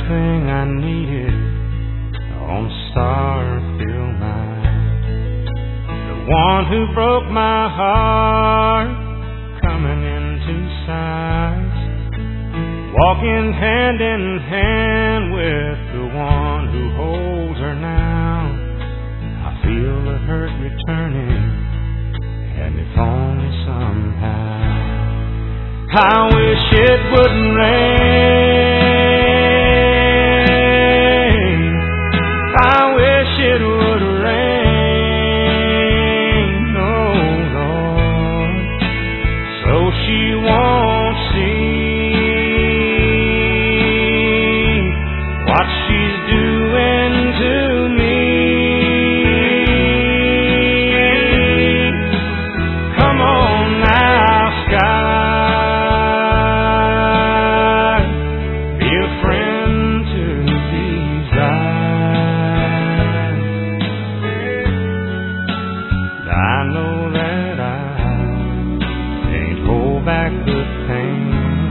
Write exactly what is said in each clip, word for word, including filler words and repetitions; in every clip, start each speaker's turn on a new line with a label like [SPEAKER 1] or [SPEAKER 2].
[SPEAKER 1] everything I needed on a star-filled night. The one who broke my heart coming into sight, walking hand in hand with the one who holds her now. I feel the hurt returning, and if only somehow. I wish it wouldn't rain. I wish it would rain, oh Lord, so she won't see what she's doing to me. Come on now, sky. Back the pain.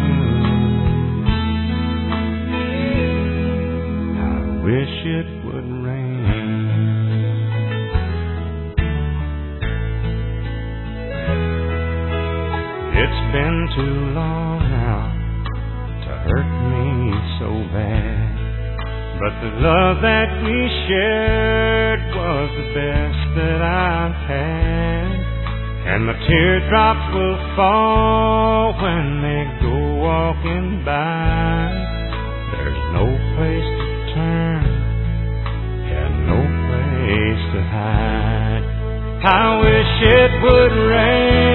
[SPEAKER 1] I wish it would rain. It's been too long now to hurt me so bad, but the love that we shared was the best that I've had. And the teardrops will fall when they go walking by. There's no place to turn and no place to hide. I wish it would rain.